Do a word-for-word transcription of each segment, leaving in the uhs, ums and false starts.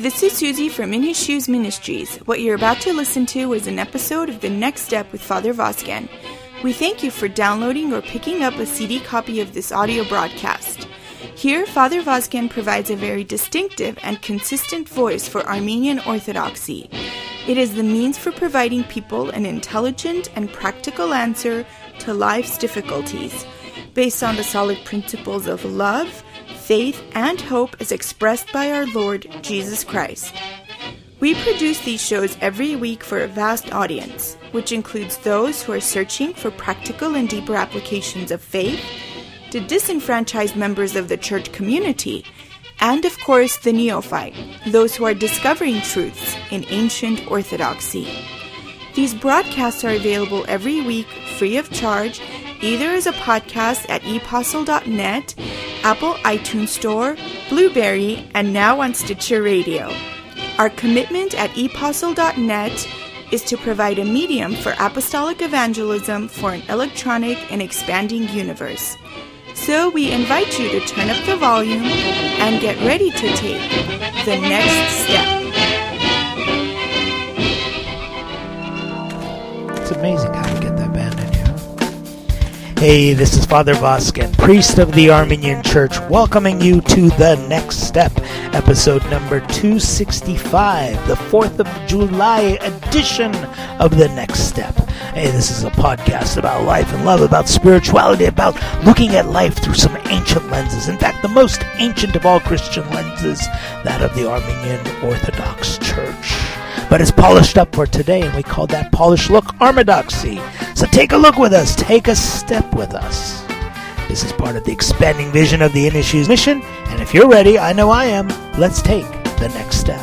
this is Susie from In His Shoes Ministries. What you're about to listen to is an episode of The Next Step with Father Vazquez. We thank you for downloading or picking up a C D copy of this audio broadcast. Here, Father Vazquez provides a very distinctive and consistent voice for Armenian Orthodoxy. It is the means for providing people an intelligent and practical answer to life's difficulties, based on the solid principles of love, faith, and hope as expressed by our Lord Jesus Christ. We produce these shows every week for a vast audience, which includes those who are searching for practical and deeper applications of faith, to disenfranchised members of the church community, and of course the neophyte, those who are discovering truths in ancient orthodoxy. These broadcasts are available every week free of charge, either as a podcast at e apostle dot net, Apple iTunes Store, Blueberry, and now on Stitcher Radio. Our commitment at e apostle dot net is to provide a medium for apostolic evangelism for an electronic and expanding universe. So we invite you to turn up the volume and get ready to take the next step. It's amazing how you get that band in here. Hey, this is Father Vazquez, priest of the Armenian Church, welcoming you to The Next Step, episode number two sixty-five, the fourth of July edition of The Next Step. Hey, this is a podcast about life and love, about spirituality, about looking at life through some ancient lenses. In fact, the most ancient of all Christian lenses, that of the Armenian Orthodox Church. But it's polished up for today, and we call that polished look Armadoxy. So take a look with us, take a step with us. This is part of the expanding vision of the In His Shoes mission, and if you're ready, I know I am, let's take the next step.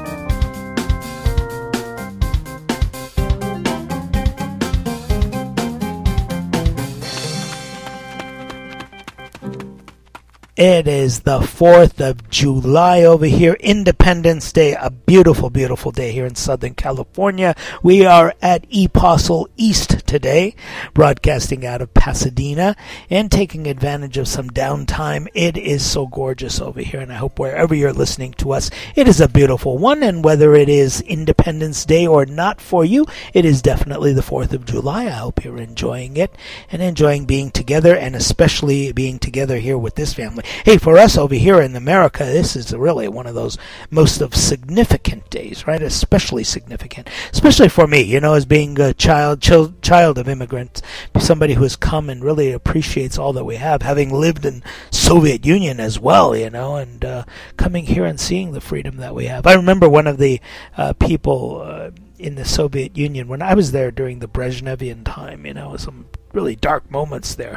It is the fourth of July over here, Independence Day, a beautiful, beautiful day here in Southern California. We are at Apostle East today, broadcasting out of Pasadena and taking advantage of some downtime. It is so gorgeous over here, and I hope wherever you're listening to us, it is a beautiful one, and whether it is Independence Day or not for you, it is definitely the fourth of July. I hope you're enjoying it and enjoying being together, and especially being together here with this family. Hey, for us over here in America, this is really one of those most of significant days, right? Especially significant, especially for me, you know, as being a child, child, child of immigrants, somebody who has come and really appreciates all that we have, having lived in Soviet Union as well, you know, and uh, coming here and seeing the freedom that we have. I remember one of the uh, people uh, in the Soviet Union when I was there during the Brezhnevian time, you know, some really dark moments there.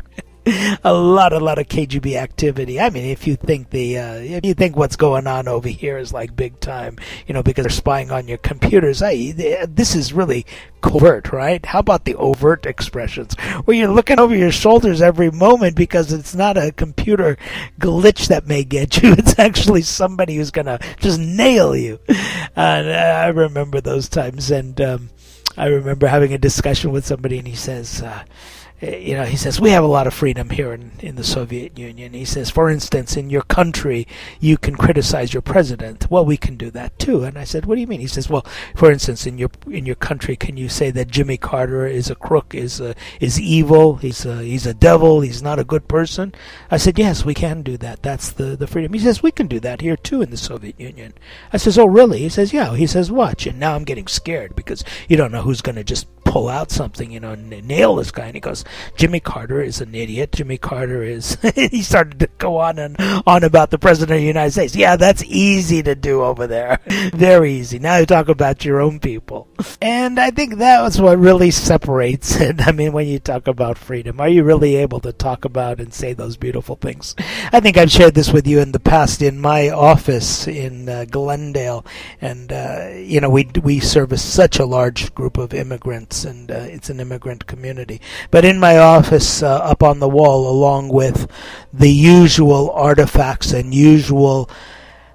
A lot, a lot of K G B activity. I mean, if you think the, uh, if you think what's going on over here is like big time, you know, because they're spying on your computers. I, they, this is really covert, right? How about the overt expressions, where you're looking over your shoulders every moment because it's not a computer glitch that may get you. It's actually somebody who's gonna just nail you. And I remember those times, and um, I remember having a discussion with somebody, and he says. Uh, You know, he says, we have a lot of freedom here in, in the Soviet Union. He says, for instance, in your country, you can criticize your president. Well, we can do that too. And I said, what do you mean? He says, well, for instance, in your in your country, can you say that Jimmy Carter is a crook, is a, is evil, he's a, he's a devil, he's not a good person? I said, yes, we can do that. That's the, the freedom. He says, we can do that here too in the Soviet Union. I says, oh, really? He says, yeah. He says, watch. And now I'm getting scared because you don't know who's going to just pull out something, you know, and nail this guy. And he goes, Jimmy Carter is an idiot. Jimmy Carter is... He started to go on and on about the President of the United States. Yeah, that's easy to do over there. Very easy. Now you talk about your own people. And I think that was what really separates it. I mean, when you talk about freedom, are you really able to talk about and say those beautiful things? I think I've shared this with you in the past in my office in uh, Glendale. And, uh, you know, we, we service such a large group of immigrants, and uh, it's an immigrant community. But in my office, uh, up on the wall, along with the usual artifacts and usual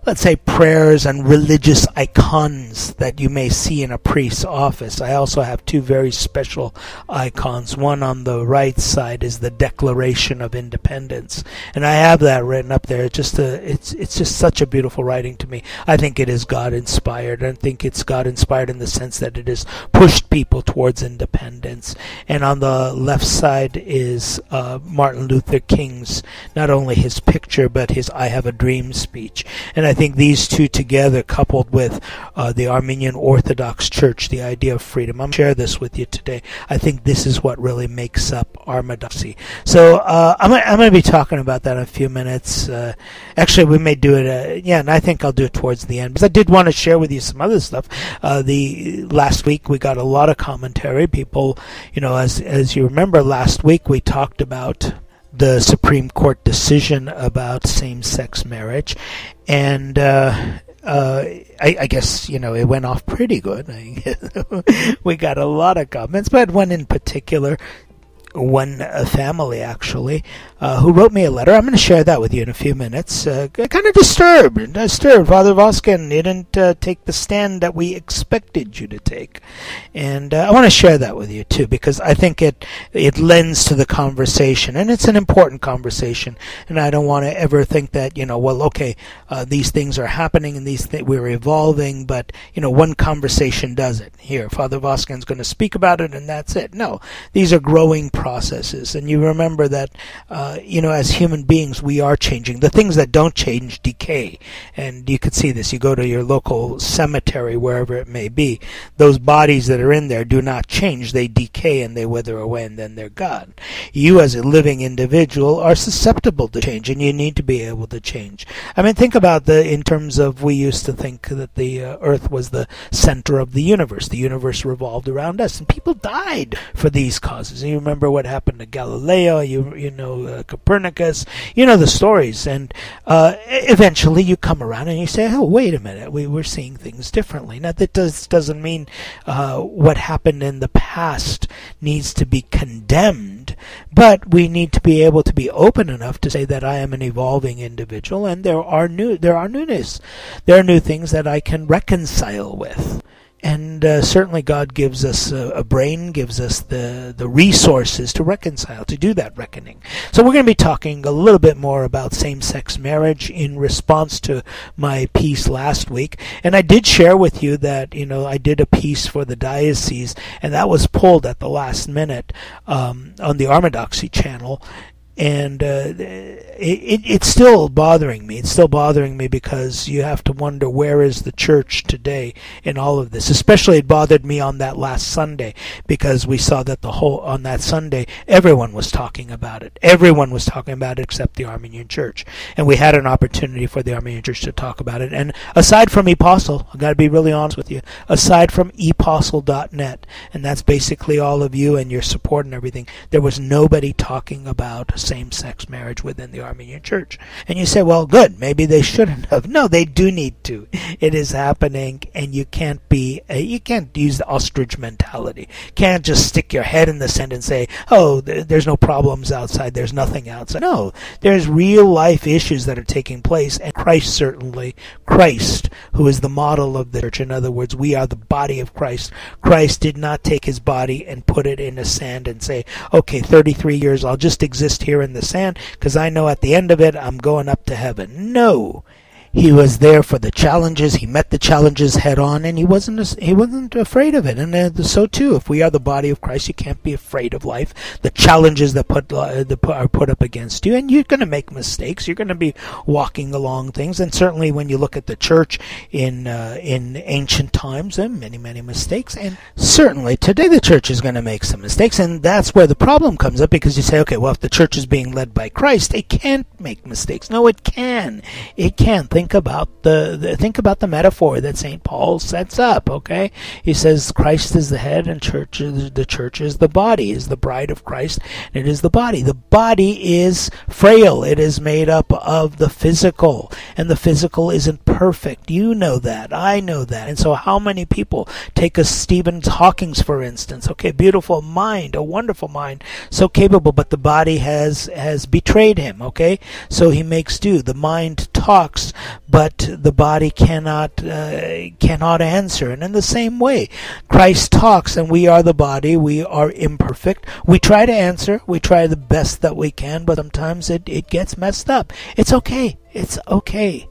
let's say, prayers and religious icons that you may see in a priest's office. I also have two very special icons. One on the right side is the Declaration of Independence, and I have that written up there. It's just a, it's it's just such a beautiful writing to me. I think it is God inspired. I think it's God inspired in the sense that it has pushed people towards independence. And on the left side is uh, Martin Luther King's, not only his picture but his "I Have a Dream" speech. And I think these two together, coupled with uh, the Armenian Orthodox Church, the idea of freedom, I'm going to share this with you today. I think this is what really makes up Armadoxy. So uh, I'm, I'm going to be talking about that in a few minutes. Uh, actually, we may do it, uh, yeah, and I think I'll do it towards the end, because I did want to share with you some other stuff. Uh, the last week we got a lot of commentary. People, you know, as as you remember, last week we talked about the Supreme Court decision about same-sex marriage, and uh, uh, I, I guess, you know, it went off pretty good. We got a lot of comments, but one in particular, one uh, family actually, uh, who wrote me a letter. I'm going to share that with you in a few minutes. Uh, kind of disturbed, disturbed. Father Vosken, you didn't uh, take the stand that we expected you to take. And uh, I want to share that with you too, because I think it it lends to the conversation, and it's an important conversation. And I don't want to ever think that, you know, well, okay, uh, these things are happening and these th- we're evolving, but, you know, one conversation does it. Here, Father Vosken's going to speak about it, and that's it. No, these are growing processes, and you remember that uh, you know, as human beings we are changing. The things that don't change decay, and you could see this. You go to your local cemetery, wherever it may be, those bodies that are in there do not change. They decay and they wither away, and then they're gone. You as a living individual are susceptible to change, and you need to be able to change. I mean, think about the in terms of, we used to think that the uh, earth was the center of the universe. The universe revolved around us, and people died for these causes. And you remember what happened to Galileo, you you know, uh, Copernicus, you know the stories, and uh, eventually you come around and you say, oh, wait a minute, we were seeing things differently. Now, that does, doesn't mean uh, what happened in the past needs to be condemned, but we need to be able to be open enough to say that I am an evolving individual, and there are new, there are newness, there are new things that I can reconcile with. And uh, certainly God gives us a, a brain, gives us the, the resources to reconcile, to do that reckoning. So we're going to be talking a little bit more about same-sex marriage in response to my piece last week. And I did share with you that, you know, I did a piece for the diocese, and that was pulled at the last minute um, on the Armadoxy channel. And uh, it, it's still bothering me. It's still bothering me because you have to wonder, where is the church today in all of this? Especially it bothered me on that last Sunday, because we saw that the whole, on that Sunday, everyone was talking about it. Everyone was talking about it except the Armenian Church. And we had an opportunity for the Armenian Church to talk about it. And aside from Epostle, I've got to be really honest with you, aside from epostle dot net, and that's basically all of you and your support and everything, there was nobody talking about same-sex marriage within the Armenian Church. And you say, well, good, maybe they shouldn't have. No, they do need to. It is happening, and you can't be, uh, you can't use the ostrich mentality. Can't just stick your head in the sand and say, oh, th- there's no problems outside, there's nothing outside. No, there's real-life issues that are taking place, and Christ certainly, Christ, who is the model of the church, in other words, we are the body of Christ. Christ did not take his body and put it in the sand and say, okay, thirty-three years, I'll just exist here in the sand, because I know at the end of it I'm going up to heaven. No. He was there for the challenges. He met the challenges head on, and he wasn't he wasn't afraid of it. And uh, so too, if we are the body of Christ, you can't be afraid of life, the challenges that put uh, that are put up against you, and you're going to make mistakes. You're going to be walking along things, and certainly when you look at the church in uh, in ancient times, there are many many mistakes, and certainly today the church is going to make some mistakes, and that's where the problem comes up, because you say, okay, well, if the church is being led by Christ, it can't make mistakes. No, it can. It can. Think about the, the think about the metaphor that Saint Paul sets up. Okay, he says Christ is the head, and church is, the church is the body, is the bride of Christ, and it is the body. The body is frail. It is made up of the physical, and the physical isn't perfect. You know that. I know that. And so, how many people take a Stephen Hawking's, for instance? Okay, beautiful mind, a wonderful mind, so capable, but the body has has betrayed him. Okay, so he makes do. The mind talks, but the body cannot uh, cannot answer. And in the same way, Christ talks, and we are the body. We are imperfect. We try to answer. We try the best that we can, but sometimes it, it gets messed up. It's okay. It's okay.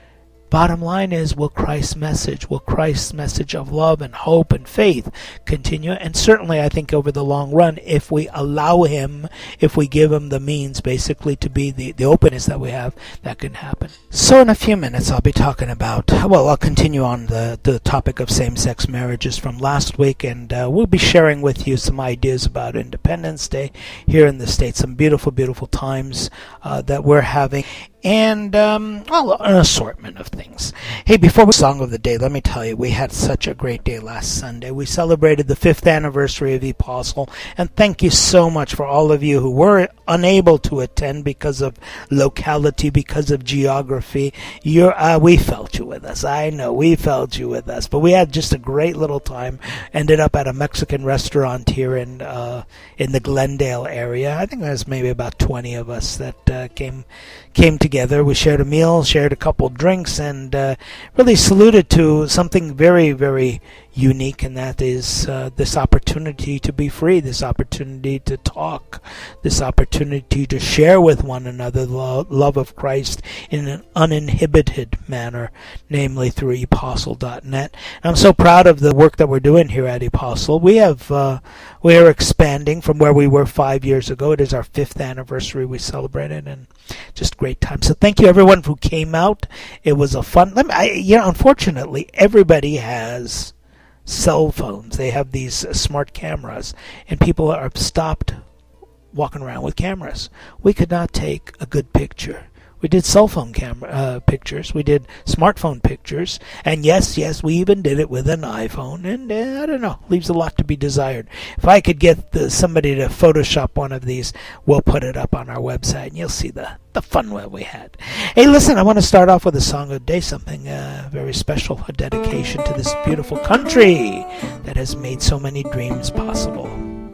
Bottom line is, will Christ's message, will Christ's message of love and hope and faith continue? And certainly, I think over the long run, if we allow him, if we give him the means, basically, to be the, the openness that we have, that can happen. So in a few minutes, I'll be talking about, well, I'll continue on the, the topic of same-sex marriages from last week, and uh, we'll be sharing with you some ideas about Independence Day here in the States, some beautiful, beautiful times uh, that we're having. And, um, well, an assortment of things. Hey, before we song of the day, let me tell you, we had such a great day last Sunday. We celebrated the fifth anniversary of Apostle, and thank you so much for all of you who were unable to attend because of locality, because of geography. You're, uh, we felt you with us. I know, we felt you with us. But we had just a great little time. Ended up at a Mexican restaurant here in, uh, in the Glendale area. I think there's maybe about twenty of us that, uh, came, came together. We shared a meal, shared a couple drinks, and uh, really saluted to something very, very unique, and that is uh, this opportunity to be free, this opportunity to talk, this opportunity to share with one another the lo- love of Christ in an uninhibited manner, namely through apostle dot net. And I'm so proud of the work that we're doing here at Apostle. We have uh, we are expanding from where we were five years ago. It is our fifth anniversary we celebrated, and just great time. So thank you everyone who came out. It was a fun. Let me, I, you know, unfortunately, everybody has cell phones. They have these uh, smart cameras, and people are stopped walking around with cameras. We could not take a good picture. We did cell phone camera uh, pictures. We did smartphone pictures. And yes, yes, we even did it with an iPhone. And uh, I don't know, leaves a lot to be desired. If I could get the, somebody to Photoshop one of these, we'll put it up on our website, and you'll see the, the fun that we had. Hey, listen, I want to start off with a song of the day, something uh, very special, a dedication to this beautiful country that has made so many dreams possible.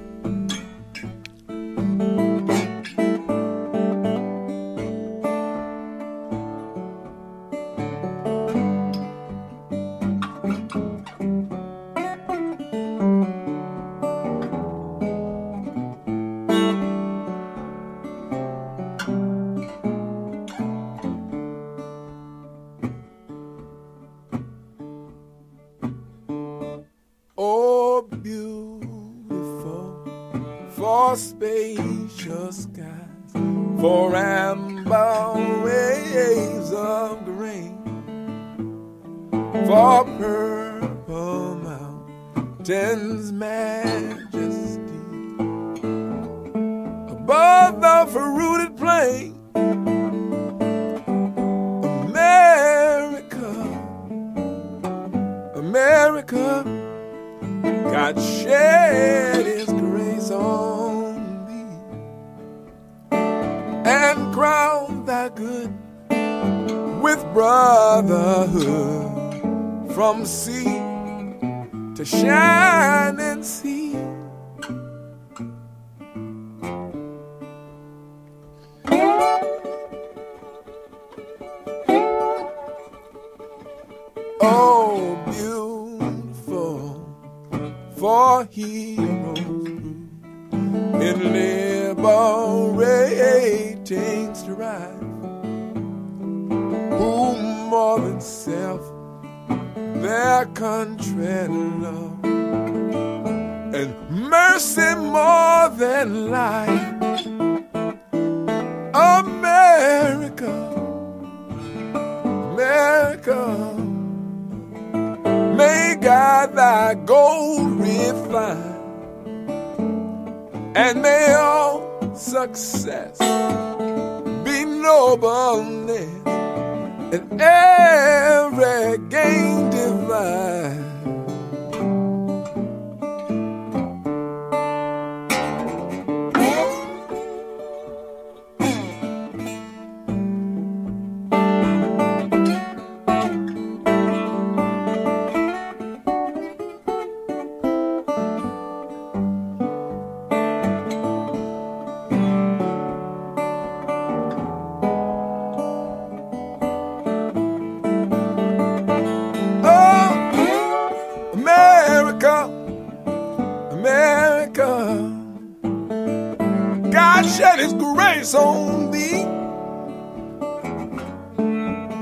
Spacious skies, for amber waves of green, for purple mountains' majesty, above the fruited plain, America, America, God shed His grace on and crown thy good with brotherhood, from sea to shining sea. Oh, beautiful for heroes in liberating strife, who more than self their country love, and mercy more than life. America, America, may God thy gold refine, and may all success be nobleness, and every gain divine.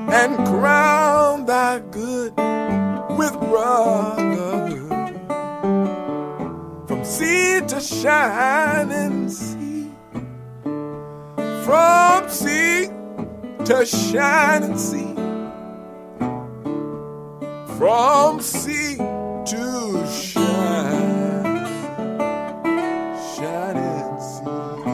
and crown thy good with brotherhood. From sea to shining sea, from sea to shining sea, from sea to shine, shining sea.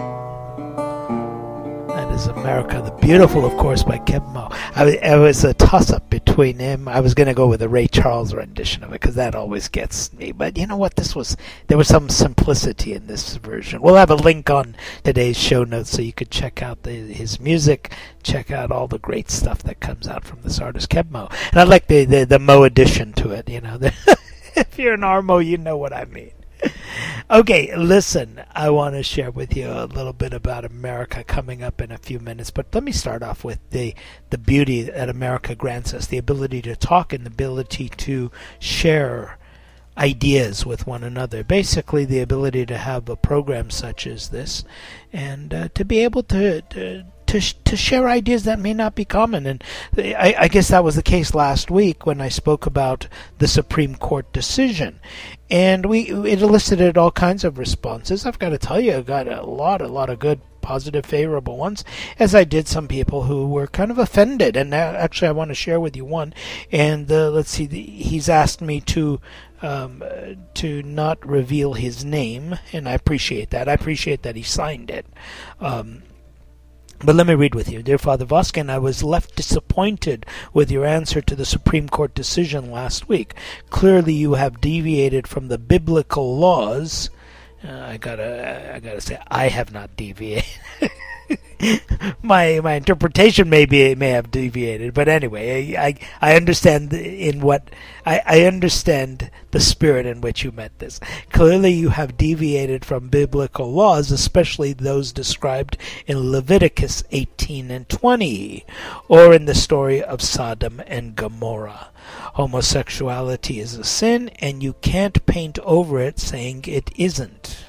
That is America the Beautiful, of course, by Keb' Mo'. I, it was a toss-up between him. I was going to go with a Ray Charles rendition of it because that always gets me. But you know what? This was there was some simplicity in this version. We'll have a link on today's show notes so you could check out the, his music, check out all the great stuff that comes out from this artist, Keb' Mo'. And I like the, the, the Mo addition to it. You know, if you're an Armo, you know what I mean. Okay, listen, I want to share with you a little bit about America coming up in a few minutes, but let me start off with the, the beauty that America grants us, the ability to talk and the ability to share ideas with one another. Basically, the ability to have a program such as this and uh, to be able to... to To, sh- to share ideas that may not be common. And I, I guess that was the case last week when I spoke about the Supreme Court decision. And we it elicited all kinds of responses. I've got to tell you, I got a lot, a lot of good, positive, favorable ones, as I did some people who were kind of offended. And now, actually, I want to share with you one. And uh, let's see, the, he's asked me to um, to not reveal his name, and I appreciate that. I appreciate that he signed it. Um, But let me read with you. Dear Father Vosken, I was left disappointed with your answer to the Supreme Court decision last week. Clearly you have deviated from the biblical laws. Uh, I gotta, I gotta say, I have not deviated. my my interpretation may be may have deviated, but anyway, I I, I understand in what I, I understand the spirit in which you meant this. Clearly, you have deviated from biblical laws, especially those described in Leviticus eighteen and twenty, or in the story of Sodom and Gomorrah. Homosexuality is a sin, and you can't paint over it saying it isn't.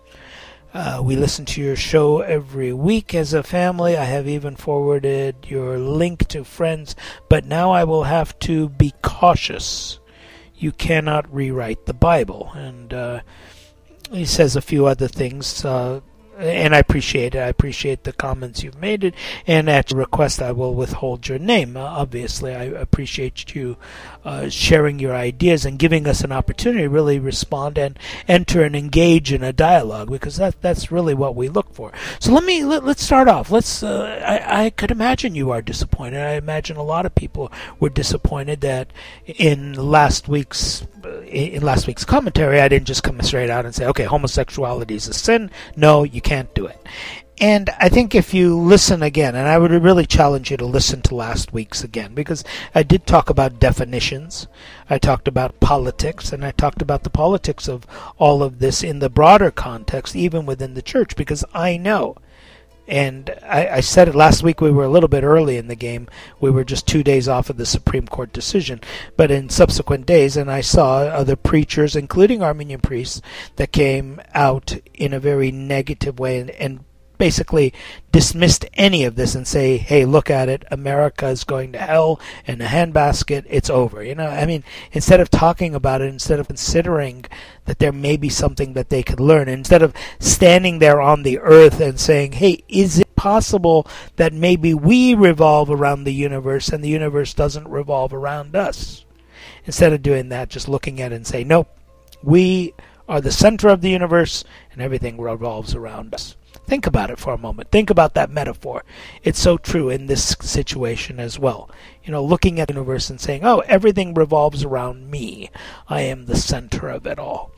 Uh, we listen to your show every week as a family. I have even forwarded your link to friends, but now I will have to be cautious. You cannot rewrite the Bible. And uh, he says a few other things, uh, and I appreciate it. I appreciate the comments you've made it, and at request I will withhold your name. Uh, obviously, I appreciate you uh, sharing your ideas and giving us an opportunity to really respond and enter and engage in a dialogue, because that that's really what we look for. So let me let, let's start off. Let's. Uh, I, I could imagine you are disappointed. I imagine a lot of people were disappointed that in last week's in last week's commentary I didn't just come straight out and say, okay, homosexuality is a sin. No, you can't do it. And I think if you listen again, and I would really challenge you to listen to last week's again, because I did talk about definitions, I talked about politics, and I talked about the politics of all of this in the broader context, even within the church, because I know, and I, I said it last week, we were a little bit early in the game. We were just two days off of the Supreme Court decision. But in subsequent days, and I saw other preachers, including Armenian priests, that came out in a very negative way and, and basically dismissed any of this and say, hey, look at it, America is going to hell in a handbasket, it's over. You know, I mean, instead of talking about it, instead of considering that there may be something that they could learn, instead of standing there on the earth and saying, hey, is it possible that maybe we revolve around the universe and the universe doesn't revolve around us? Instead of doing that, just looking at it and say, nope, we are the center of the universe and everything revolves around us. Think about it for a moment. Think about that metaphor. It's so true in this situation as well. You know, looking at the universe and saying, oh, everything revolves around me. I am the center of it all.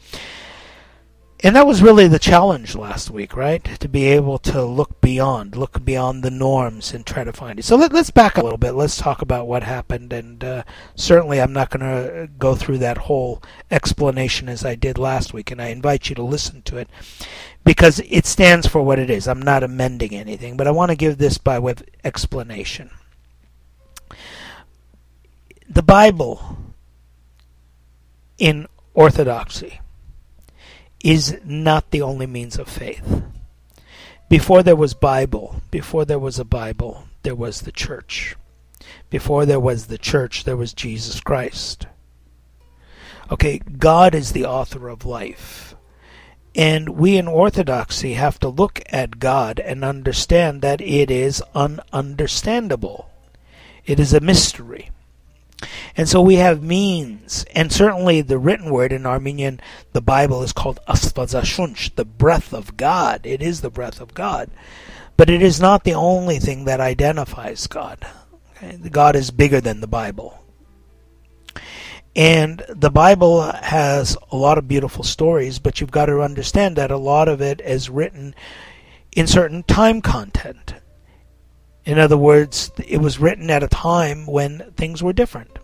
And that was really the challenge last week, right? To be able to look beyond, look beyond the norms and try to find it. So let, let's back up a little bit. Let's talk about what happened. And uh, certainly I'm not going to go through that whole explanation as I did last week. And I invite you to listen to it because it stands for what it is. I'm not amending anything, but I want to give this by way of explanation. The Bible in Orthodoxy is not the only means of faith. Before there was Bible, before there was a Bible, there was the church. Before there was the church, there was Jesus Christ. Okay, God is the author of life. And we in Orthodoxy have to look at God and understand that it is ununderstandable. It is a mystery. And so we have means, and certainly the written word in Armenian, the Bible is called Astvazashunch, the breath of God. It is the breath of God. But it is not the only thing that identifies God. Okay? God is bigger than the Bible. And the Bible has a lot of beautiful stories, but you've got to understand that a lot of it is written in certain time content. In other words, it was written at a time when things were different.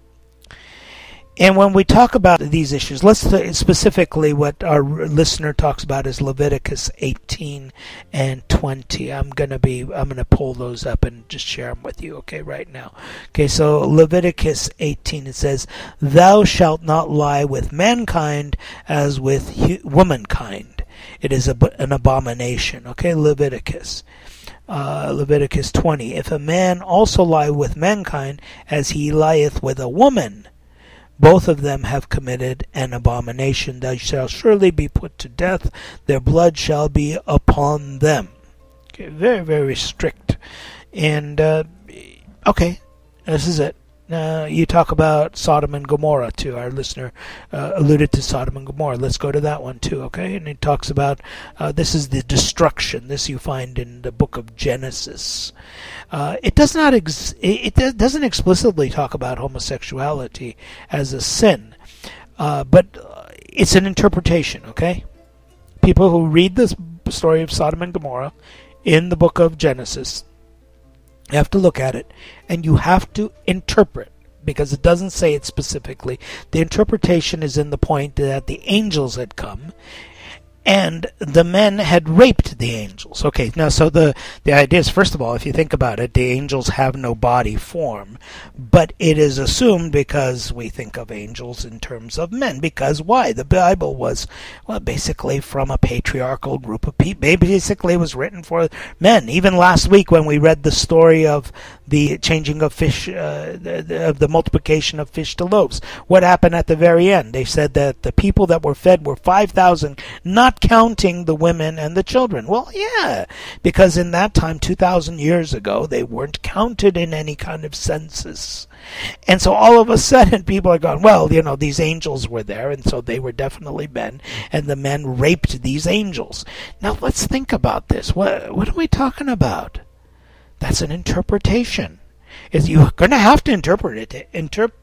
And when we talk about these issues, let's th- specifically what our listener talks about is Leviticus eighteen and twenty. I'm gonna be I'm gonna pull those up and just share them with you, okay, right now. Okay, so Leviticus eighteen, it says, "Thou shalt not lie with mankind as with hu- womankind. It is a, an abomination." Okay, Leviticus. Uh, Leviticus twenty, "If a man also lie with mankind as he lieth with a woman, both of them have committed an abomination. They shall surely be put to death. Their blood shall be upon them." Okay, very, very strict. And, uh, okay, this is it. Uh, you talk about Sodom and Gomorrah, too. Our listener uh, alluded to Sodom and Gomorrah. Let's go to that one, too, okay? And it talks about, uh, this is the destruction. This you find in the book of Genesis. Uh, it does not ex- it, it doesn't explicitly talk about homosexuality as a sin, uh, but it's an interpretation, okay? People who read the story of Sodom and Gomorrah in the book of Genesis, you have to look at it, and you have to interpret, because it doesn't say it specifically. The interpretation is in the point that the angels had come, and the men had raped the angels. Okay, now so the, the idea is, first of all, if you think about it, the angels have no body form, but it is assumed because we think of angels in terms of men. Because why? The Bible was, well, basically from a patriarchal group of people. Basically it was written for men. Even last week when we read the story of the changing of fish, uh, the, the, of the multiplication of fish to loaves, what happened at the very end? They said that the people that were fed were five thousand, not counting the women and the children. Well, yeah, because in that time, two thousand years ago, they weren't counted in any kind of census. And so all of a sudden, people are going, well, you know, these angels were there, and so they were definitely men, and the men raped these angels. Now, let's think about this. What, what are we talking about? That's an interpretation. Is you're going to have to interpret it. Interpret.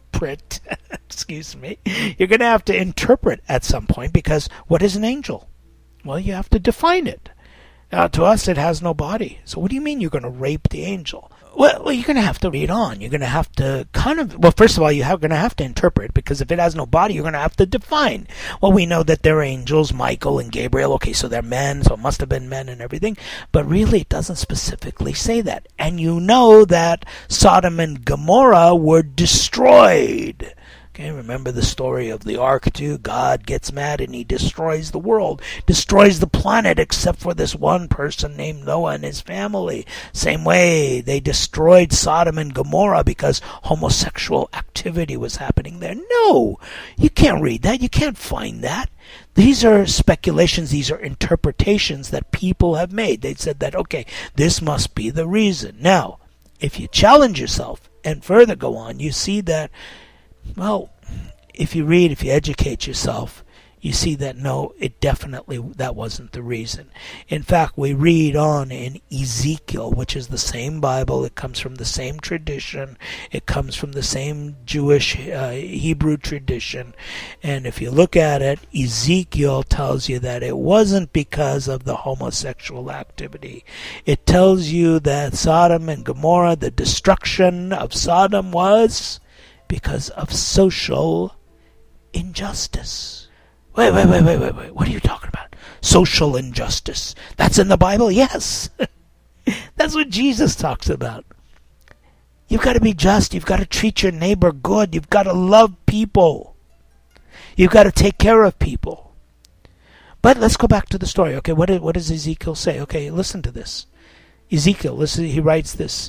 Excuse me. You're going to have to interpret at some point, because what is an angel? Well, you have to define it. Now, to us, it has no body. So what do you mean you're going to rape the angel? Well, well, you're going to have to read on. You're going to have to kind of, well, first of all, you're going to have to interpret, because if it has no body, you're going to have to define. Well, we know that they're angels, Michael and Gabriel. Okay, so they're men, so it must have been men and everything. But really, it doesn't specifically say that. And you know that Sodom and Gomorrah were destroyed. Okay, remember the story of the ark too? God gets mad and he destroys the world, destroys the planet, except for this one person named Noah and his family. Same way, they destroyed Sodom and Gomorrah because homosexual activity was happening there. No, you can't read that. You can't find that. These are speculations, these are interpretations that people have made. They said that, okay, this must be the reason. Now, if you challenge yourself and further go on, you see that, well, if you read, if you educate yourself, you see that no, it definitely, that wasn't the reason. In fact, we read on in Ezekiel, which is the same Bible, it comes from the same tradition, it comes from the same Jewish uh, Hebrew tradition, and if you look at it, Ezekiel tells you that it wasn't because of the homosexual activity. It tells you that Sodom and Gomorrah, the destruction of Sodom was because of social injustice. Wait, wait, wait, wait, wait, wait. What are you talking about? Social injustice. That's in the Bible? Yes. That's what Jesus talks about. You've got to be just. You've got to treat your neighbor good. You've got to love people. You've got to take care of people. But let's go back to the story. Okay, what, what does Ezekiel say? Okay, listen to this. Ezekiel, listen, he writes this.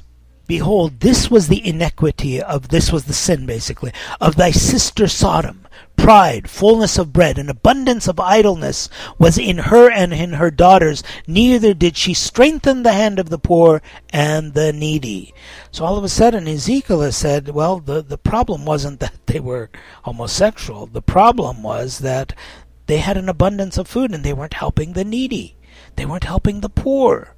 Behold, this was the iniquity of, this was the sin basically, of thy sister Sodom. Pride, fullness of bread, and abundance of idleness was in her and in her daughters, neither did she strengthen the hand of the poor and the needy. So all of a sudden Ezekiel has said, well, the, the problem wasn't that they were homosexual. The problem was that they had an abundance of food and they weren't helping the needy. They weren't helping the poor.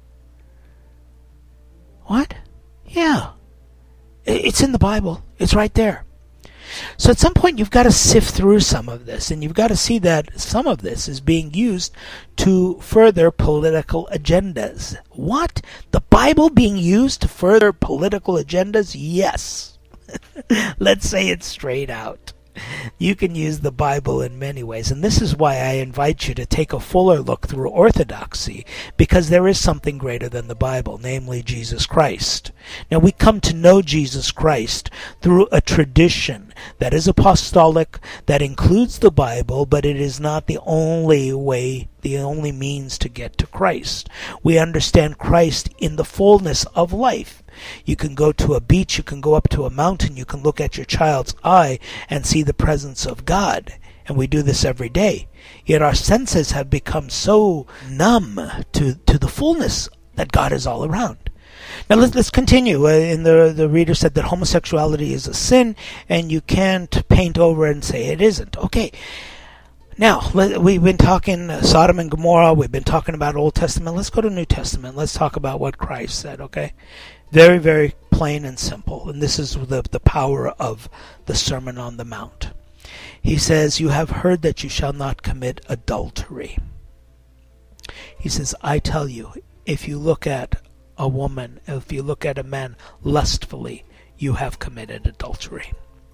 What? Yeah. It's in the Bible. It's right there. So at some point you've got to sift through some of this, and you've got to see that some of this is being used to further political agendas. What? The Bible being used to further political agendas? Yes. Let's say it straight out. You can use the Bible in many ways, and this is why I invite you to take a fuller look through orthodoxy, because there is something greater than the Bible, namely Jesus Christ. Now, we come to know Jesus Christ through a tradition that is apostolic, that includes the Bible, but it is not the only way, the only means to get to Christ. We understand Christ in the fullness of life. You can go to a beach, you can go up to a mountain, you can look at your child's eye and see the presence of God. And we do this every day. Yet our senses have become so numb to, to the fullness that God is all around. Now let's, let's continue. Uh, in the, the reader said that homosexuality is a sin, and you can't paint over and say it isn't. Okay. Now, let, we've been talking uh, Sodom and Gomorrah, we've been talking about Old Testament. Let's go to New Testament. Let's talk about what Christ said, okay? Very, very plain and simple. And this is the, the power of the Sermon on the Mount. He says, you have heard that you shall not commit adultery. He says, I tell you, if you look at a woman, if you look at a man lustfully, you have committed adultery.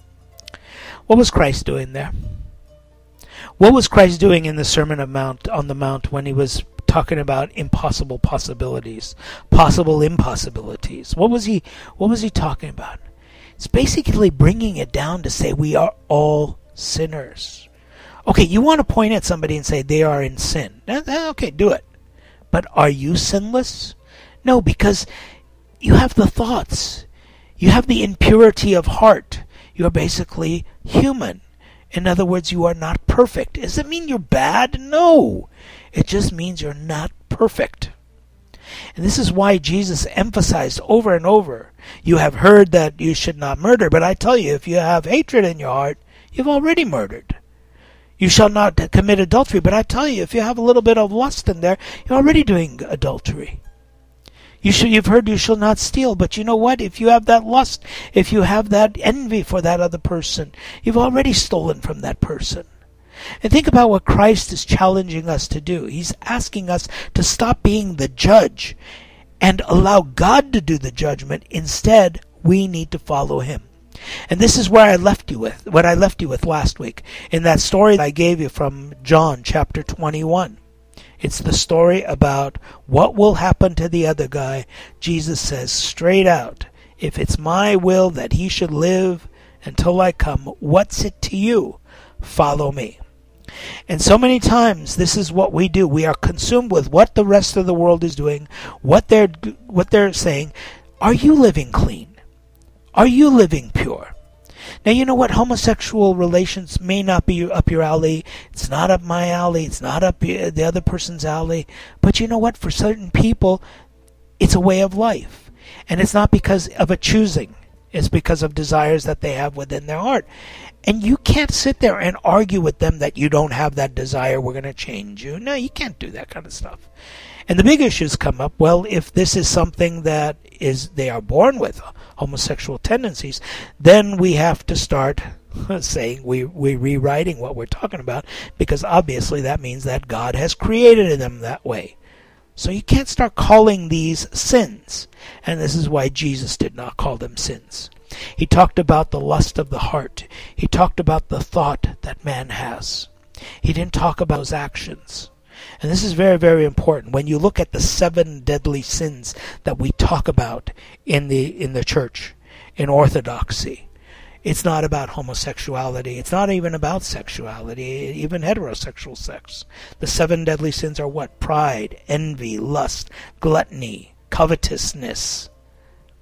What was Christ doing there? What was Christ doing in the Sermon on, Mount, on the Mount when he was talking about impossible possibilities, possible impossibilities? What was he, what was he talking about? It's basically bringing it down to say we are all sinners. Okay, you want to point at somebody and say they are in sin. Okay, do it. But are you sinless? No, because you have the thoughts. You have the impurity of heart. You are basically human. In other words, you are not perfect. Does it mean you're bad? No. It just means you're not perfect. And this is why Jesus emphasized over and over, you have heard that you should not murder, but I tell you, if you have hatred in your heart, you've already murdered. You shall not commit adultery, but I tell you, if you have a little bit of lust in there, you're already doing adultery. You should, you've heard you shall not steal, but you know what? If you have that lust, if you have that envy for that other person, you've already stolen from that person. And think about what Christ is challenging us to do. He's asking us to stop being the judge and allow God to do the judgment. Instead, we need to follow him. And this is where I left you with, what I left you with last week, in that story I gave you from John chapter twenty-one. It's the story about what will happen to the other guy. Jesus says straight out, if it's my will that he should live until I come, what's it to you? Follow me. And so many times this is what we do. We are consumed with what the rest of the world is doing, what they're what they're saying. Are you living clean? Are you living pure? Now, you know what? Homosexual relations may not be up your alley. It's not up my alley. It's not up the other person's alley. But you know what? For certain people, it's a way of life. And it's not because of a choosing. It's because of desires that they have within their heart. And you can't sit there and argue with them that you don't have that desire, we're going to change you. No, you can't do that kind of stuff. And the big issues come up, well, if this is something that is they are born with, homosexual tendencies, then we have to start saying we, we're rewriting what we're talking about, because obviously that means that God has created them that way. So you can't start calling these sins. And this is why Jesus did not call them sins. He talked about the lust of the heart. He talked about the thought that man has. He didn't talk about those actions. And this is very, very important. When you look at the seven deadly sins that we talk about in the in the church, in orthodoxy, it's not about homosexuality. It's not even about sexuality, even heterosexual sex. The seven deadly sins are what? Pride, envy, lust, gluttony, covetousness,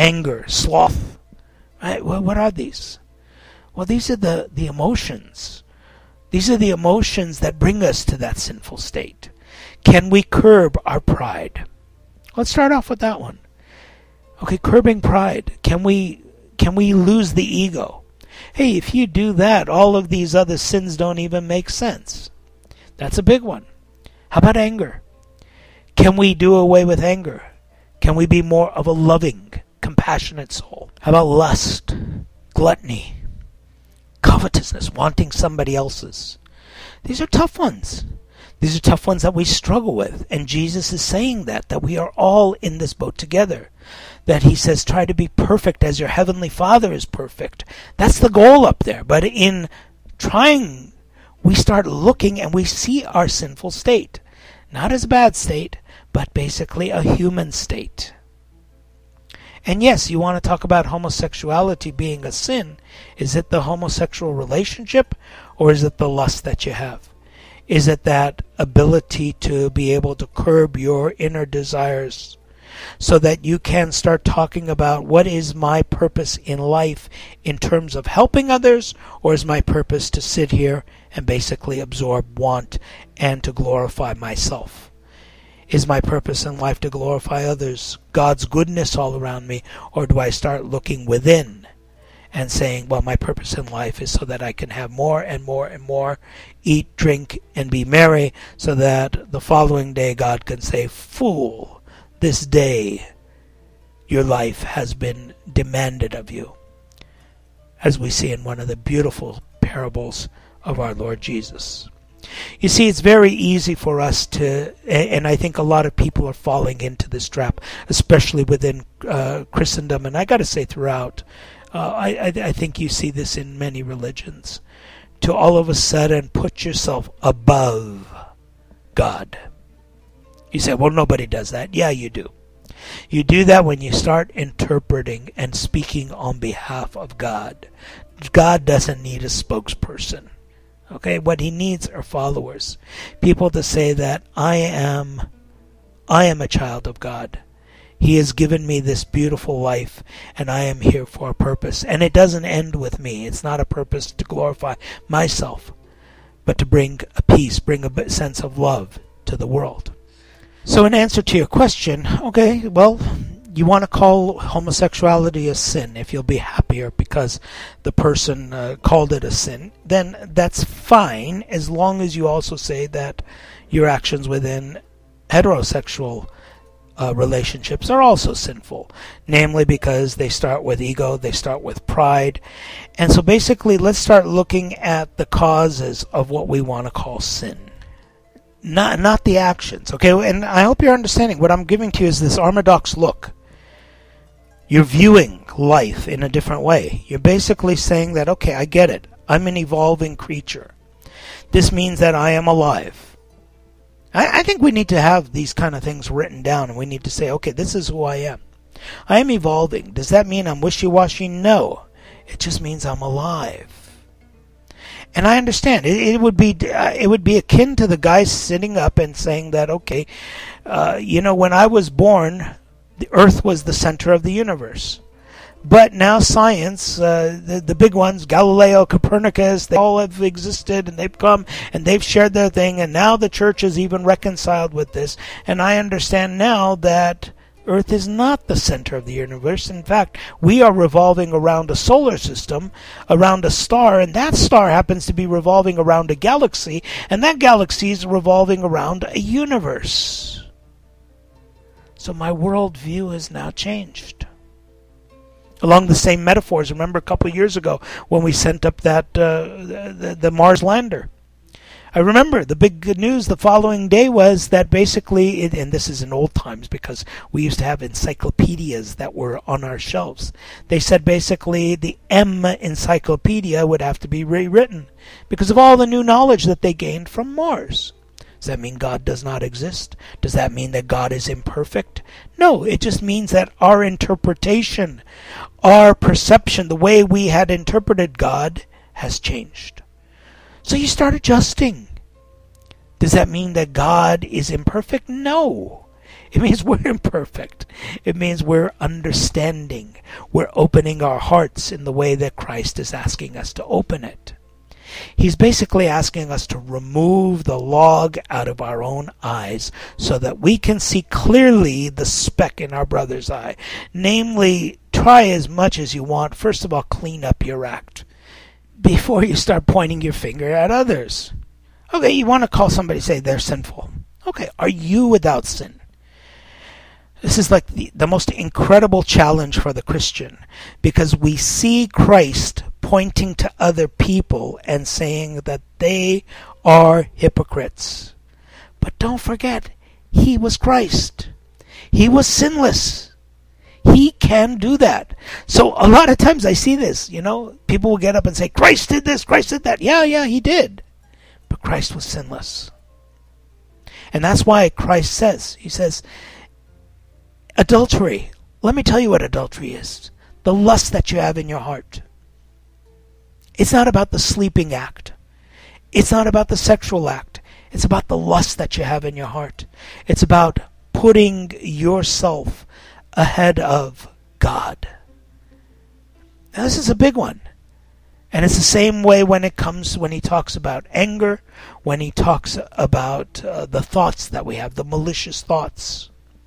anger, sloth. Right? Well, what are these? Well, these are the, the emotions. These are the emotions that bring us to that sinful state. Can we curb our pride? Let's start off with that one. Okay, curbing pride. Can we can we lose the ego? Hey, if you do that, all of these other sins don't even make sense. That's a big one. How about anger? Can we do away with anger? Can we be more of a loving, compassionate soul? How about lust, gluttony, covetousness, wanting somebody else's? These are tough ones. These are tough ones that we struggle with. And Jesus is saying that, that we are all in this boat together. That he says, try to be perfect as your heavenly Father is perfect. That's the goal up there. But in trying, we start looking and we see our sinful state. Not as a bad state, but basically a human state. And yes, you want to talk about homosexuality being a sin. Is it the homosexual relationship, or is it the lust that you have? Is it that ability to be able to curb your inner desires so that you can start talking about what is my purpose in life in terms of helping others, or is my purpose to sit here and basically absorb want and to glorify myself? Is my purpose in life to glorify others, God's goodness all around me, or do I start looking within and saying, well, my purpose in life is so that I can have more and more and more, eat, drink, and be merry, so that the following day God can say, fool, this day your life has been demanded of you, as we see in one of the beautiful parables of our Lord Jesus. You see, it's very easy for us to, and I think a lot of people are falling into this trap, especially within uh, Christendom, and I got to say throughout, uh, I, I, I think you see this in many religions, to all of a sudden put yourself above God. You say, well, nobody does that. Yeah, you do. You do that when you start interpreting and speaking on behalf of God. God doesn't need a spokesperson. Okay, what he needs are followers. People to say that I am I am a child of God. He has given me this beautiful life, and I am here for a purpose. And it doesn't end with me. It's not a purpose to glorify myself, but to bring a peace, bring a sense of love to the world. So in answer to your question, okay, well, you want to call homosexuality a sin. If you'll be happier because the person uh, called it a sin, then that's fine, as long as you also say that your actions within heterosexual uh, relationships are also sinful. Namely because they start with ego, they start with pride. And so basically, let's start looking at the causes of what we want to call sin. Not not the actions, okay? And I hope you're understanding. What I'm giving to you is this orthodox look. You're viewing life in a different way. You're basically saying that, okay, I get it. I'm an evolving creature. This means that I am alive. I, I think we need to have these kind of things written down, and we need to say, okay, this is who I am. I am evolving. Does that mean I'm wishy-washy? No. It just means I'm alive. And I understand. It, it would be uh, it would be akin to the guy sitting up and saying that, okay, uh, you know, when I was born, the Earth was the center of the universe. But now science, uh, the, the big ones, Galileo, Copernicus, they all have existed, and they've come and they've shared their thing, and now the church is even reconciled with this. And I understand now that Earth is not the center of the universe. In fact, we are revolving around a solar system, around a star, and that star happens to be revolving around a galaxy, and that galaxy is revolving around a universe. So my worldview has now changed. Along the same metaphors, remember a couple of years ago when we sent up that uh, the, the Mars lander? I remember the big good news the following day was that basically, it, and this is in old times because we used to have encyclopedias that were on our shelves. They said basically the M encyclopedia would have to be rewritten because of all the new knowledge that they gained from Mars. Does that mean God does not exist? Does that mean that God is imperfect? No, it just means that our interpretation, our perception, the way we had interpreted God has changed. So you start adjusting. Does that mean that God is imperfect? No. It means we're imperfect. It means we're understanding. We're opening our hearts in the way that Christ is asking us to open it. He's basically asking us to remove the log out of our own eyes so that we can see clearly the speck in our brother's eye. Namely, try as much as you want. First of all, clean up your act before you start pointing your finger at others. Okay, you want to call somebody, say they're sinful. Okay, are you without sin? This is like the, the most incredible challenge for the Christian, because we see Christ pointing to other people and saying that they are hypocrites. But don't forget, he was Christ. He was sinless. He can do that. So a lot of times I see this, you know, people will get up and say, Christ did this, Christ did that. Yeah, yeah, he did. But Christ was sinless. And that's why Christ says, he says, adultery. Let me tell you what adultery is. The lust that you have in your heart. It's not about the sleeping act. It's not about the sexual act. It's about the lust that you have in your heart. It's about putting yourself ahead of God. Now this is a big one. And it's the same way when it comes, when he talks about anger, when he talks about uh, the thoughts that we have, the malicious thoughts.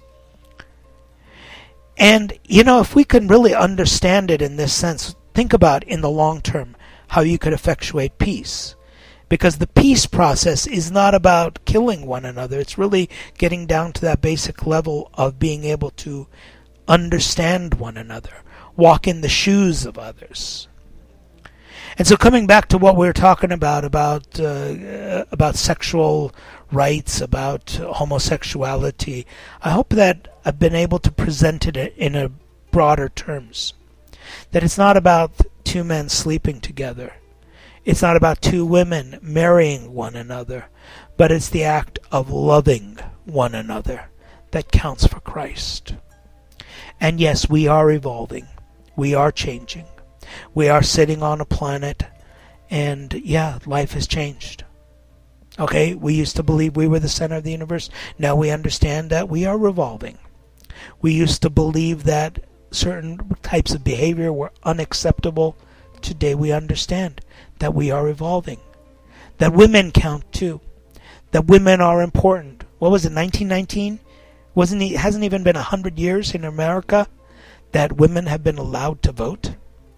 And, you know, if we can really understand it in this sense, think about in the long term how you could effectuate peace. Because the peace process is not about killing one another. It's really getting down to that basic level of being able to understand one another, walk in the shoes of others. And so coming back to what we were talking about, about uh, about sexual rights, about homosexuality, I hope that I've been able to present it in a broader terms. That it's not about two men sleeping together. It's not about two women marrying one another. But it's the act of loving one another that counts for Christ. And yes, we are evolving. We are changing. We are sitting on a planet, and yeah, life has changed. Okay, we used to believe we were the center of the universe. Now we understand that we are revolving. We used to believe that certain types of behavior were unacceptable. Today we understand that we are evolving. That women count too. That women are important. What was it, nineteen nineteen? Wasn't it, hasn't even been a hundred years in America that women have been allowed to vote?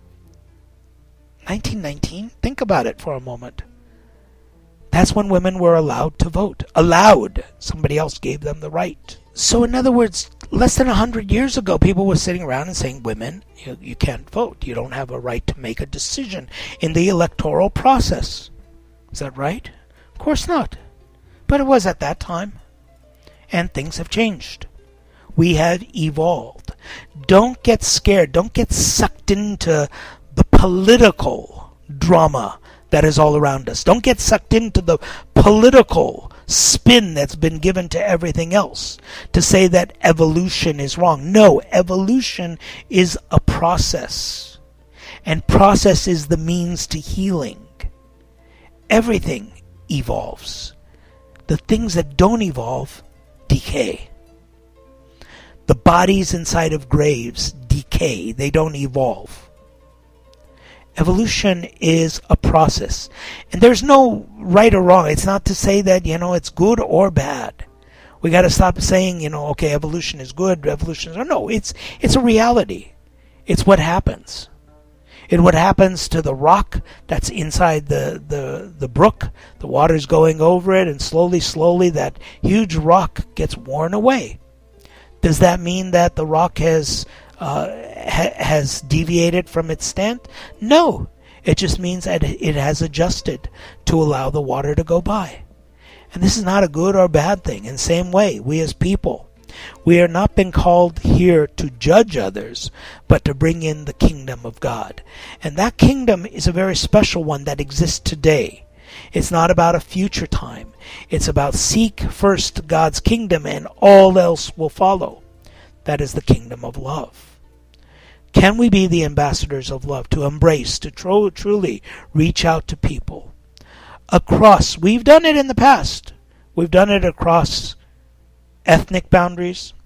nineteen nineteen? Think about it for a moment. That's when women were allowed to vote. Allowed. Somebody else gave them the right. So in other words, less than a hundred years ago, people were sitting around and saying, women, you, you can't vote. You don't have a right to make a decision in the electoral process. Is that right? Of course not. But it was at that time. And things have changed. We have evolved. Don't get scared. Don't get sucked into the political drama that is all around us. Don't get sucked into the political spin that's been given to everything else to say that evolution is wrong. No, evolution is a process. And process is the means to healing. Everything evolves. The things that don't evolve decay. The bodies inside of graves decay. They don't evolve. Evolution is a process. And there's no right or wrong. It's not to say that, you know, it's good or bad. We got to stop saying, you know, okay, evolution is good, evolution is... No, it's it's a reality. It's what happens. It's what happens to the rock that's inside the, the, the brook. The water's going over it, and slowly, slowly that huge rock gets worn away. Does that mean that the rock has... Uh, ha- has deviated from its stand? No. It just means that it has adjusted to allow the water to go by. And this is not a good or bad thing. In the same way, we as people, we are not been called here to judge others, but to bring in the kingdom of God. And that kingdom is a very special one that exists today. It's not about a future time. It's about seek first God's kingdom and all else will follow. That is the kingdom of love. Can we be the ambassadors of love, to embrace, to tro- truly reach out to people? Across, we've done it in the past. We've done it across ethnic boundaries.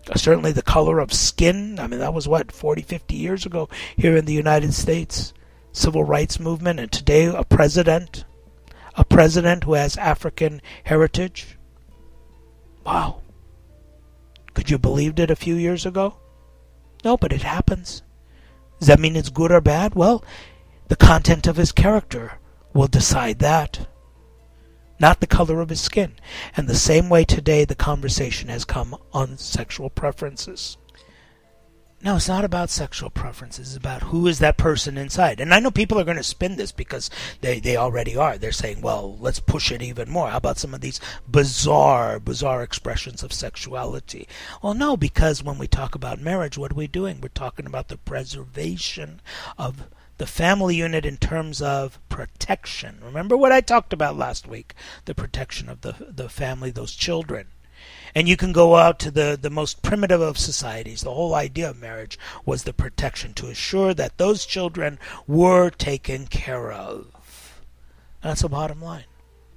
Certainly the color of skin. I mean, that was what, forty, fifty years ago here in the United States. Civil rights movement, and today a president, a president who has African heritage. Wow. Could you believed it a few years ago? No, but it happens. Does that mean it's good or bad? Well, the content of his character will decide that, not the color of his skin. And the same way today the conversation has come on sexual preferences. No, it's not about sexual preferences. It's about who is that person inside. And I know people are going to spin this because they, they already are. They're saying, well, let's push it even more. How about some of these bizarre, bizarre expressions of sexuality? Well, no, because when we talk about marriage, what are we doing? We're talking about the preservation of the family unit in terms of protection. Remember what I talked about last week? The protection of the, the family, those children. And you can go out to the, the most primitive of societies. The whole idea of marriage was the protection to assure that those children were taken care of. That's the bottom line.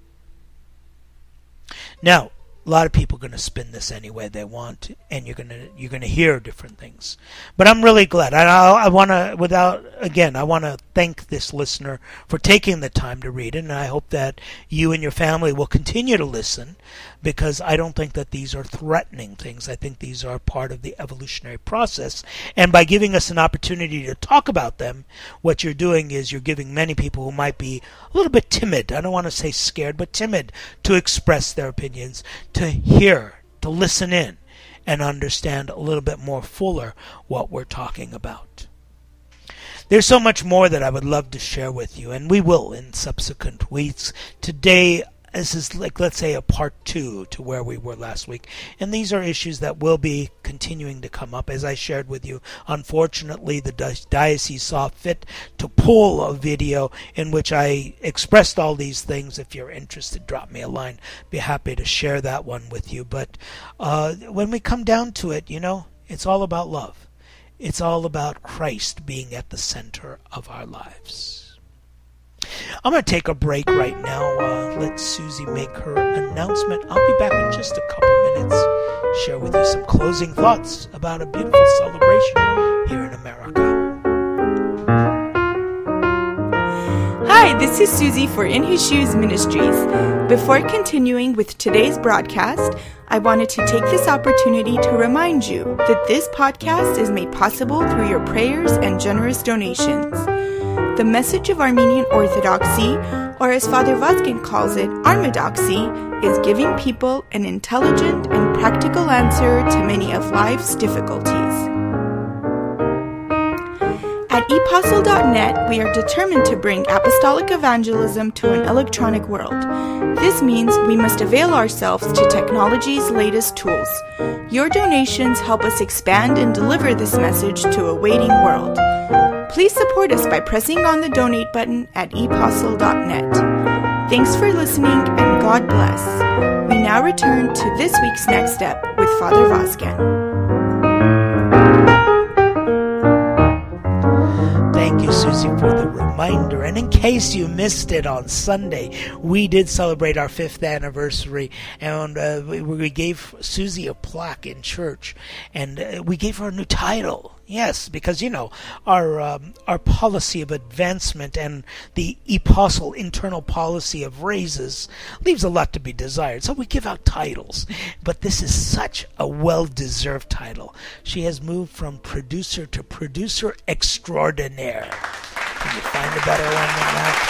Now, a lot of people are going to spin this any way they want, and you're going to you're going to hear different things. But I'm really glad. I, I, I want to, without again, I want to thank this listener for taking the time to read it, and I hope that you and your family will continue to listen, because I don't think that these are threatening things. I think these are part of the evolutionary process, and by giving us an opportunity to talk about them, what you're doing is you're giving many people who might be a little bit timid, I don't want to say scared, but timid, to express their opinions, to hear, to listen in, and understand a little bit more fuller what we're talking about. There's so much more that I would love to share with you, and we will in subsequent weeks. Today, this is like, let's say, a part two to where we were last week. And these are issues that will be continuing to come up. As I shared with you, unfortunately, the diocese saw fit to pull a video in which I expressed all these things. If you're interested, drop me a line. Be happy to share that one with you. But uh, when we come down to it, you know, it's all about love. It's all about Christ being at the center of our lives. I'm going to take a break right now. Uh, let Susie make her announcement. I'll be back in just a couple minutes. Share with you some closing thoughts about a beautiful celebration here in America. Hi, this is Susie for In His Shoes Ministries. Before continuing with today's broadcast, I wanted to take this opportunity to remind you that this podcast is made possible through your prayers and generous donations. The message of Armenian Orthodoxy, or as Father Vazgen calls it, Armadoxy, is giving people an intelligent and practical answer to many of life's difficulties. At epostle dot net, we are determined to bring apostolic evangelism to an electronic world. This means we must avail ourselves to technology's latest tools. Your donations help us expand and deliver this message to a waiting world. Please support us by pressing on the donate button at epostle dot net. Thanks for listening, and God bless. We now return to this week's Next Step with Father Vazgen. Thank you, Susie, for the reminder. And in case you missed it on Sunday, we did celebrate our fifth anniversary, and uh, we, we gave Susie a plaque in church, and uh, we gave her a new title. Yes, because, you know, our um, our policy of advancement and the apostle internal policy of raises leaves a lot to be desired. So we give out titles. But this is such a well-deserved title. She has moved from producer to producer extraordinaire. Can you find a better one than that?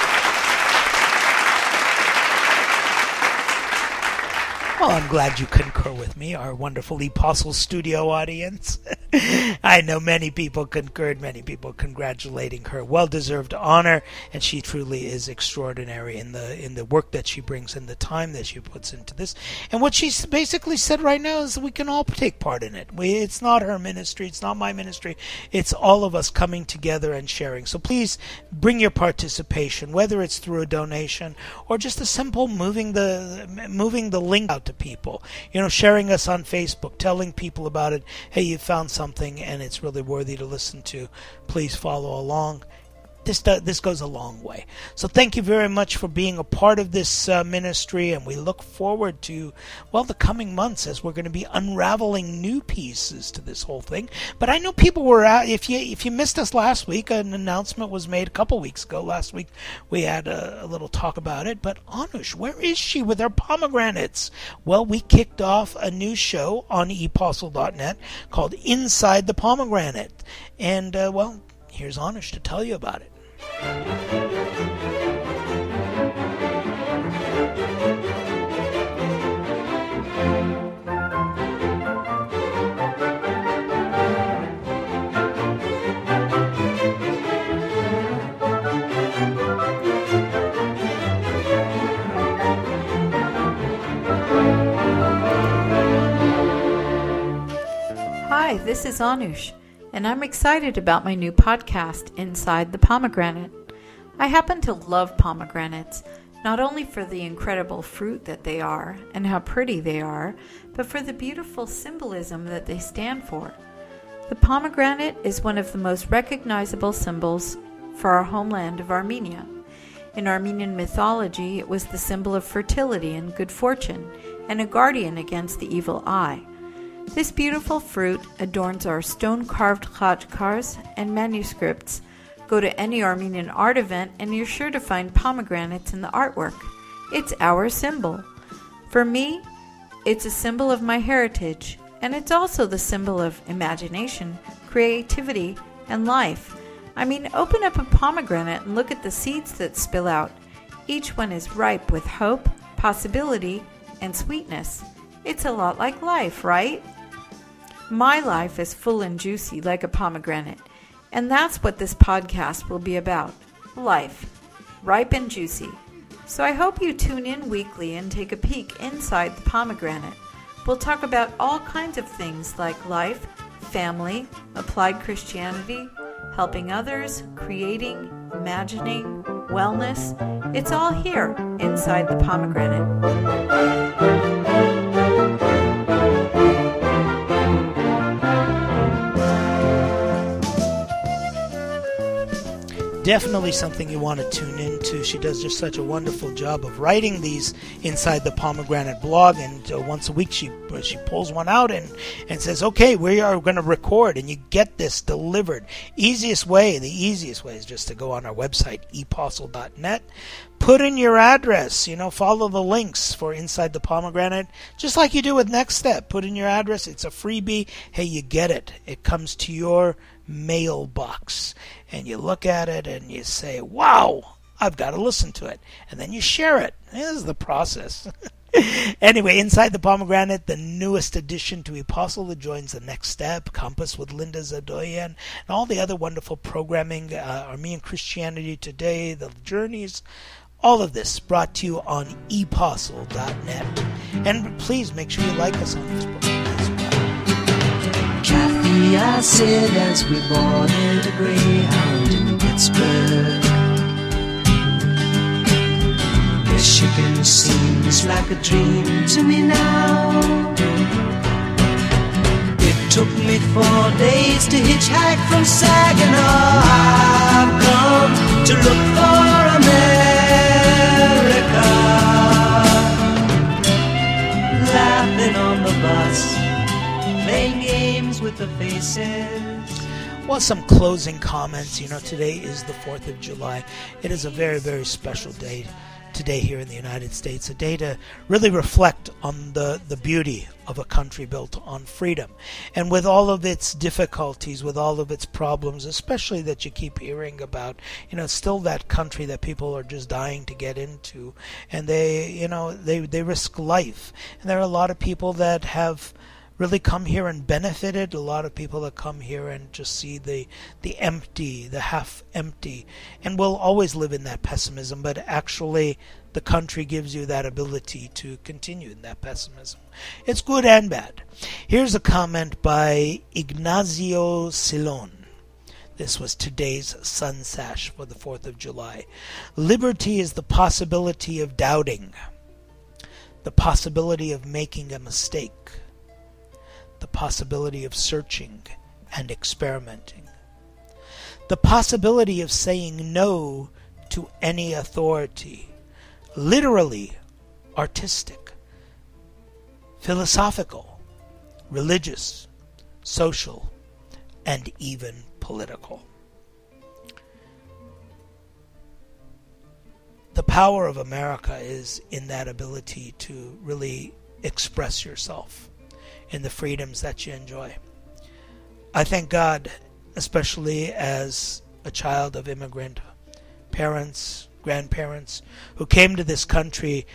Well, I'm glad you concur with me, our wonderful Apostle Studio audience. I know many people concurred, many people congratulating her. Well-deserved honor, and she truly is extraordinary in the in the work that she brings and the time that she puts into this. And what she's basically said right now is we can all take part in it. We, it's not her ministry, it's not my ministry, it's all of us coming together and sharing. So please bring your participation, whether it's through a donation or just a simple moving the moving the link out to people. You know, sharing us on Facebook, telling people about it. Hey, you found something and it's really worthy to listen to. Please follow along. this do, this goes a long way. So thank you very much for being a part of this uh, ministry, and we look forward to, well, the coming months as we're going to be unraveling new pieces to this whole thing. But I know people were out. If you if you missed us last week, an announcement was made a couple weeks ago. Last week we had a, a little talk about it. But Anush, where is she with her pomegranates? Well, we kicked off a new show on e apostle dot net called Inside the Pomegranate, and uh, well, here's Anush to tell you about it. Hi, this is Anush, and I'm excited about my new podcast, Inside the Pomegranate. I happen to love pomegranates, not only for the incredible fruit that they are and how pretty they are, but for the beautiful symbolism that they stand for. The pomegranate is one of the most recognizable symbols for our homeland of Armenia. In Armenian mythology, it was the symbol of fertility and good fortune, and a guardian against the evil eye. This beautiful fruit adorns our stone-carved khachkars and manuscripts. Go to any Armenian art event and you're sure to find pomegranates in the artwork. It's our symbol. For me, it's a symbol of my heritage, and it's also the symbol of imagination, creativity, and life. I mean, open up a pomegranate and look at the seeds that spill out. Each one is ripe with hope, possibility, and sweetness. It's a lot like life, right? My life is full and juicy like a pomegranate, and that's what this podcast will be about. Life, ripe and juicy. So I hope you tune in weekly and take a peek inside the pomegranate. We'll talk about all kinds of things like life, family, applied Christianity, helping others, creating, imagining, wellness. It's all here inside the pomegranate. Definitely something you want to tune into. She does just such a wonderful job of writing these Inside the Pomegranate blog, and uh, once a week she she pulls one out and, and says, okay, we are going to record, and you get this delivered. Easiest way, the easiest way is just to go on our website, e apostle dot net. Put in your address, you know, follow the links for Inside the Pomegranate, just like you do with Next Step. Put in your address, it's a freebie. Hey, you get it. It comes to your mailbox, and you look at it and you say, wow, I've got to listen to it, and then you share it. This is the process. Anyway, Inside the Pomegranate, the newest addition to Apostle that joins the Next Step, Compass with Linda Zadoyan, and all the other wonderful programming, uh, Armenian Christianity Today, the journeys, all of this brought to you on e apostle dot net. And please make sure you like us on Facebook as well. Kathy, I said as we boarded a Greyhound in Pittsburgh, Michigan seems like a dream to me now. It took me four days to hitchhike from Saginaw. I've come to look for America, laughing on the bus, playing games with the faces. Well, some closing comments. You know, today is the fourth of July. It is a very, very special day today here in the United States, a day to really reflect on the, the beauty of a country built on freedom. And with all of its difficulties, with all of its problems, especially that you keep hearing about, you know, it's still that country that people are just dying to get into. And they, you know, they, they risk life. And there are a lot of people that have really come here and benefited, a lot of people that come here and just see the the empty, the half empty, and will always live in that pessimism, but actually the country gives you that ability to continue in that pessimism. It's good and bad. Here's a comment by Ignacio Silon. This was today's Sun Sash for the fourth of July. Liberty is the possibility of doubting, the possibility of making a mistake, the possibility of searching and experimenting, the possibility of saying no to any authority, literally artistic, philosophical, religious, social, and even political. The power of America is in that ability to really express yourself in the freedoms that you enjoy. I thank God, especially as a child of immigrant parents, grandparents, who came to this country,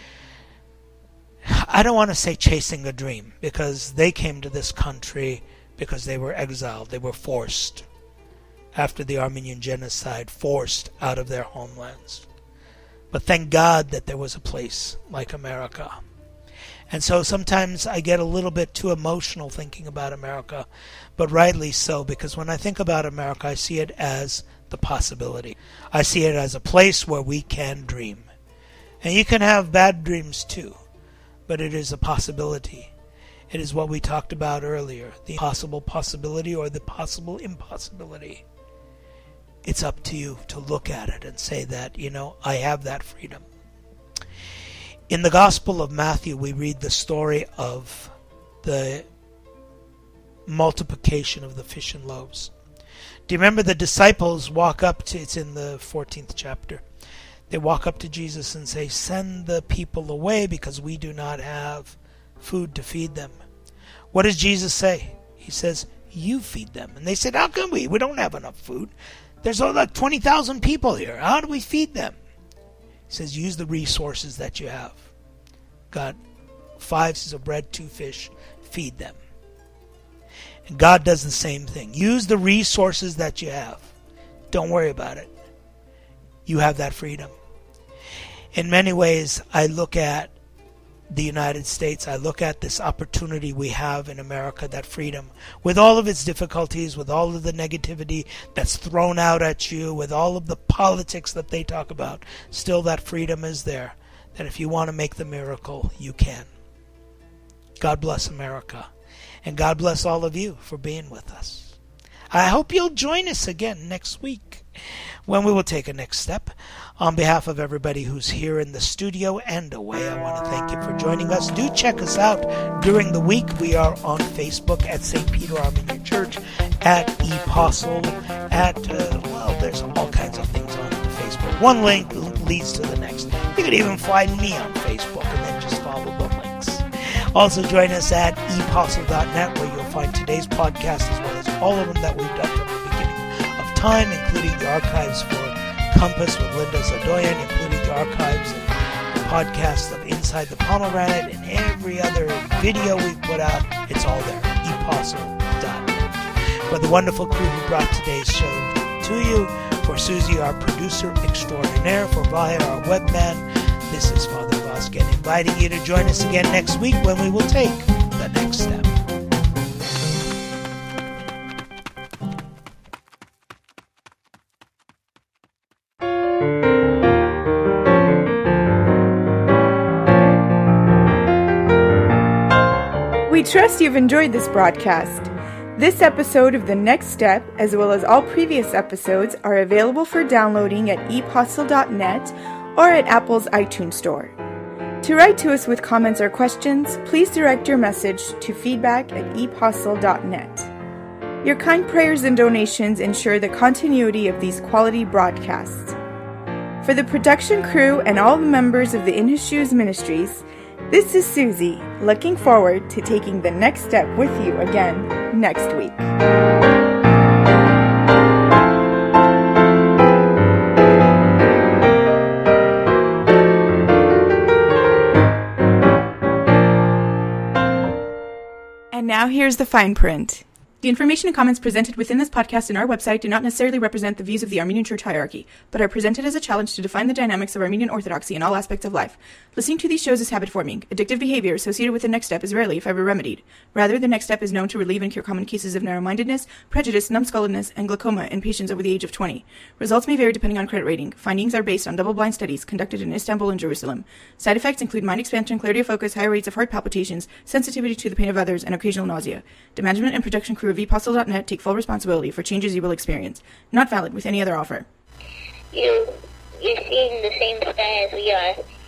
I don't want to say chasing a dream, because they came to this country because they were exiled. They were forced, after the Armenian genocide, forced out of their homelands. But thank God that there was a place like America. And so sometimes I get a little bit too emotional thinking about America, but rightly so, because when I think about America, I see it as the possibility. I see it as a place where we can dream. And you can have bad dreams too, but it is a possibility. It is what we talked about earlier, the possible possibility or the possible impossibility. It's up to you to look at it and say that, you know, I have that freedom. In the Gospel of Matthew, we read the story of the multiplication of the fish and loaves. Do you remember the disciples walk up to, it's in the fourteenth chapter, they walk up to Jesus and say, send the people away because we do not have food to feed them. What does Jesus say? He says, you feed them. And they said, how can we? We don't have enough food. There's all like twenty thousand people here. How do we feed them? He says, use the resources that you have. Got five pieces of bread, two fish. Feed them. And God does the same thing. Use the resources that you have. Don't worry about it. You have that freedom. In many ways, I look at the United States, I look at this opportunity we have in America, that freedom, with all of its difficulties, with all of the negativity that's thrown out at you, with all of the politics that they talk about, still that freedom is there, that if you want to make the miracle, you can. God bless America, and God bless all of you for being with us. I hope you'll join us again next week, when we will take a next step. On behalf of everybody who's here in the studio and away, I want to thank you for joining us. Do check us out during the week. We are on Facebook at Saint Peter Armenian Church, at Epostle, at, uh, well, there's all kinds of things on Facebook. One link leads to the next. You can even find me on Facebook and then just follow the links. Also join us at epostle dot net, where you'll find today's podcast as well as all of them that we've done from the beginning of time, including the archives for Compass with Linda Zadoyan, including the archives and the podcast of Inside the Pomegranate and every other video we've put out. It's all there. epostle dot net. For the wonderful crew who brought today's show to you, for Susie, our producer extraordinaire, for Vahe, our webman, this is Father Vosgen inviting you to join us again next week when we will take the next step. We trust you've enjoyed this broadcast. This episode of The Next Step, as well as all previous episodes, are available for downloading at epostle dot net or at Apple's iTunes Store. To write to us with comments or questions, please direct your message to feedback at epostle dot net. Your kind prayers and donations ensure the continuity of these quality broadcasts. For the production crew and all the members of the In His Shoes Ministries, this is Susie, looking forward to taking the next step with you again next week. And now here's the fine print. The information and comments presented within this podcast and our website do not necessarily represent the views of the Armenian Church hierarchy, but are presented as a challenge to define the dynamics of Armenian Orthodoxy in all aspects of life. Listening to these shows is habit-forming. Addictive behavior associated with the next step is rarely, if ever, remedied. Rather, the next step is known to relieve and cure common cases of narrow-mindedness, prejudice, numbskulledness, and glaucoma in patients over the age of twenty. Results may vary depending on credit rating. Findings are based on double-blind studies conducted in Istanbul and Jerusalem. Side effects include mind expansion, clarity of focus, higher rates of heart palpitations, sensitivity to the pain of others, and occasional nausea. The management and production crew of e postle dot net take full responsibility for changes you will experience. Not valid with any other offer. You, you're seeing the same sky as we are.